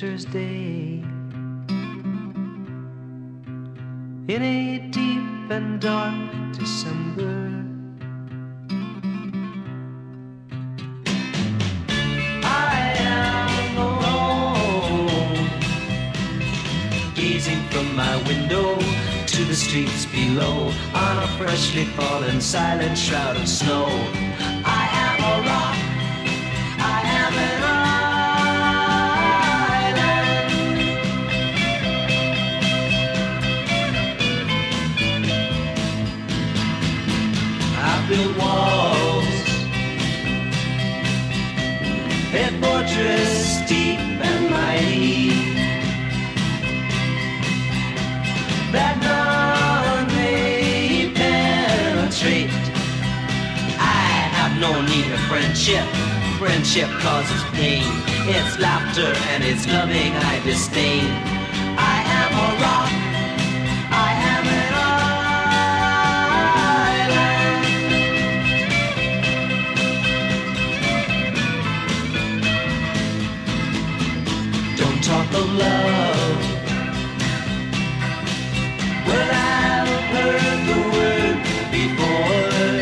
winter's day. In a deep and dark December, I am alone, gazing from my window to the streets below, on a freshly fallen silent shroud of snow. I am a rock, I am an island. I built walls, a fortress deep and mighty, that none may penetrate. I have no need of friendship. Friendship causes pain. It's laughter and it's loving I disdain. I am a rock, I am an island. Don't talk of love. Well, I've heard the word before.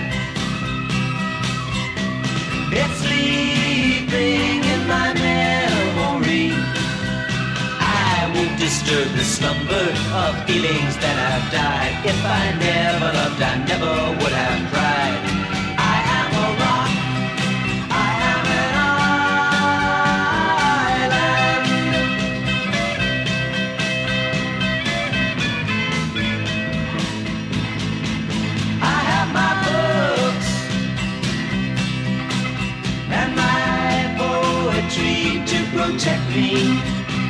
It's sleeping in my memory. I won't disturb the slumber of feelings that have died. If I never loved, I never would have cried. I am a rock, I am an island. I have my books and my poetry to protect me.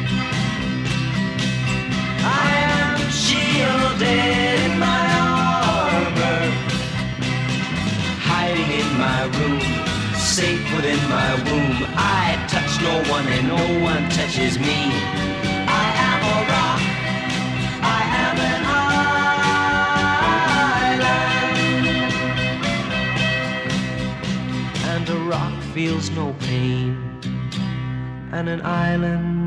I am shielded in my armor, hiding in my room, safe within my womb. I touch no one and no one touches me. I am a rock, I am an island. And a rock feels no pain, and an island